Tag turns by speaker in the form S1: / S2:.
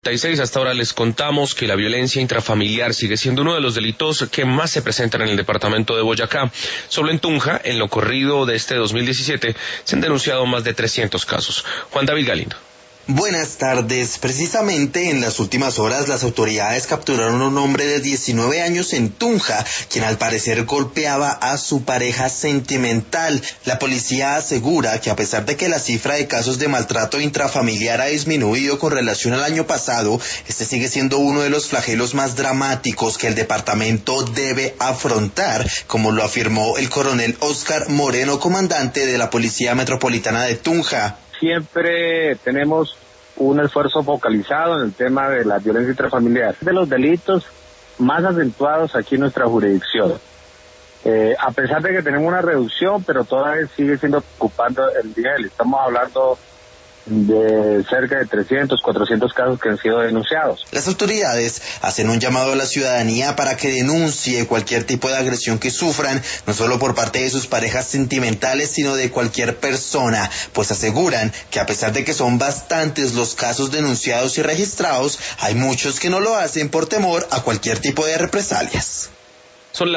S1: Hasta ahora les contamos que la violencia intrafamiliar sigue siendo uno de los delitos que más se presentan en el departamento de Boyacá. Solo en Tunja, en lo corrido de este 2017, se han denunciado más de 300 casos. Juan David Galindo.
S2: Buenas tardes. Precisamente en las últimas horas las autoridades capturaron a un hombre de 19 años en Tunja, quien al parecer golpeaba a su pareja sentimental. La policía asegura que a pesar de que la cifra de casos de maltrato intrafamiliar ha disminuido con relación al año pasado, este sigue siendo uno de los flagelos más dramáticos que el departamento debe afrontar, como lo afirmó el coronel Oscar Moreno, comandante de la Policía Metropolitana de Tunja.
S3: Siempre tenemos un esfuerzo focalizado en el tema de la violencia intrafamiliar, de los delitos más acentuados aquí en nuestra jurisdicción. A pesar de que tenemos una reducción, pero todavía sigue siendo preocupante el nivel. Estamos hablando de cerca de 300, 400 casos que han sido denunciados.
S2: Las autoridades hacen un llamado a la ciudadanía para que denuncie cualquier tipo de agresión que sufran, no solo por parte de sus parejas sentimentales, sino de cualquier persona, pues aseguran que a pesar de que son bastantes los casos denunciados y registrados, hay muchos que no lo hacen por temor a cualquier tipo de represalias.